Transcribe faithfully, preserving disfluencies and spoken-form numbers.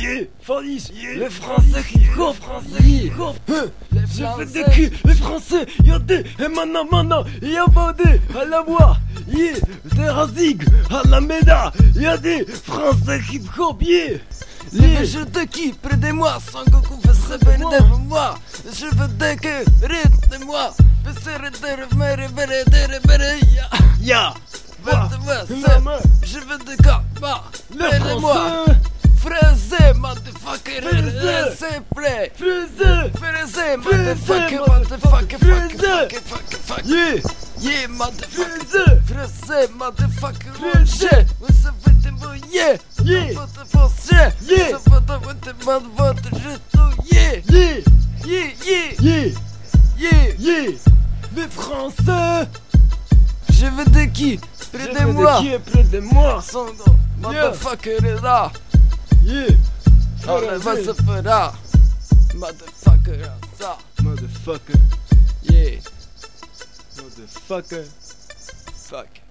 Yeah, Fordis, yeah. Les Français qui courent, Français qui courent. Je fais des culs, les Français, y'a des, et maintenant, maintenant, y'a Baudé, à la voix, yeah, des Razig, à la Méda, y'a des Français qui courent, yeah. Les jeux de qui près de moi, sans Goku fait se venir de moi. Je veux des que rite de moi. Ya, je veux des gars, les moi. Français, Fraisé, motherfucker, Fraisé. s'il vous plaît. Fraisé, Fraisé, Fraisé, motherfucker, motherfucker, fucker, Fraisé. fucker, fucker, fucker. yeah, Yeah, motherfucker. Fraisé, Fraisé, motherfucker, Fraisé. roger. Vous savez te mouiller. Yeah. Votre forcer. Yeah. Ça va dans votre main, votre jeton. Yeah, yeah, yeah, yeah, yeah, yeah. yeah, les Français, Je veux de qui près je de veux moi. qui est près de moi, Son nom, motherfucker est là. yeah, On va Fraisé. se fera. Motherfucker, ça. motherfucker, Yeah, motherfucker. fuck.